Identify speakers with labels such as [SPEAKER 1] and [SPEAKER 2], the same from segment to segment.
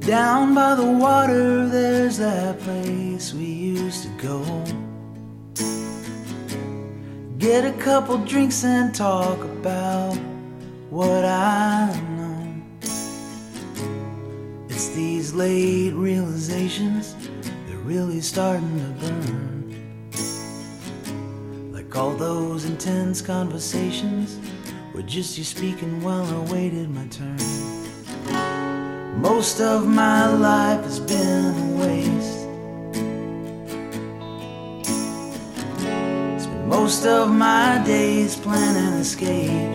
[SPEAKER 1] Down by the water, there's that place we used to go. Get a couple drinks and talk about what I know. It's these late realizations, they're really starting to burn. Like all those intense conversations were just you speaking while I waited my turn. Most of my life has been a waste. Spent most of my days planning escapes.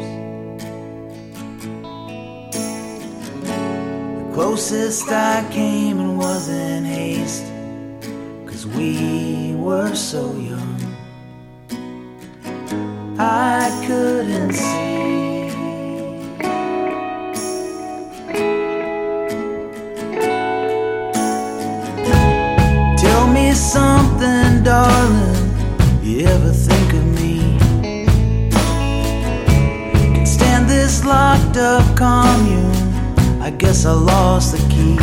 [SPEAKER 1] The closest I came and was in haste, 'cause we were so young. I couldn't see. Something, darling, you ever think of me? Can stand this locked up commune, I guess I lost the key.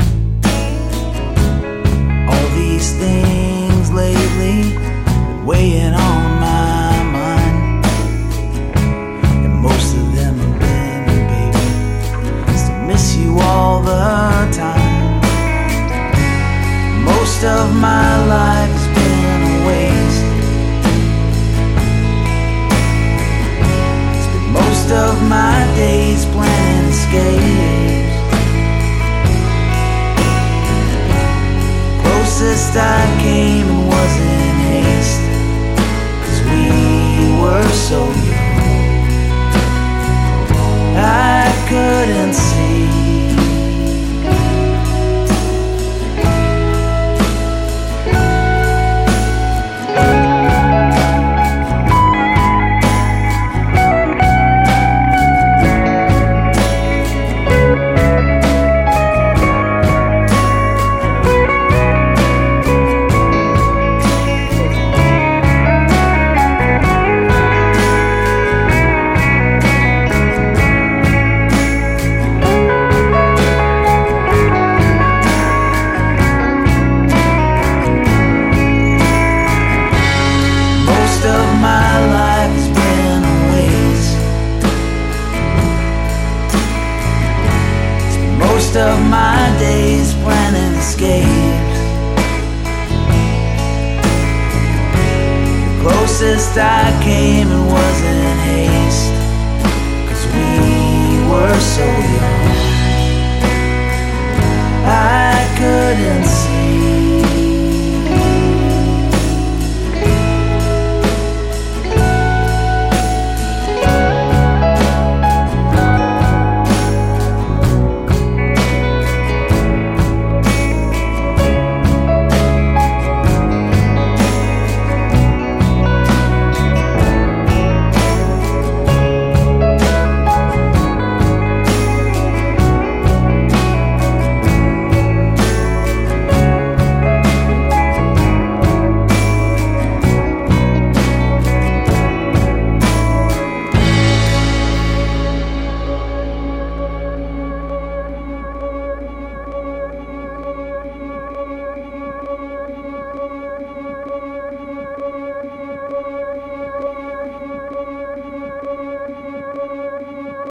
[SPEAKER 1] All these things lately been weighing on my mind, and most of them have been you, baby. Still miss you all the time. Most of my life has been a waste. Spent most of my days planning escapes. Closest I came and was in haste, 'cause we were so young. I couldn't see. Most of my days planning escapes. The closest I came and was in haste, 'cause we were so young.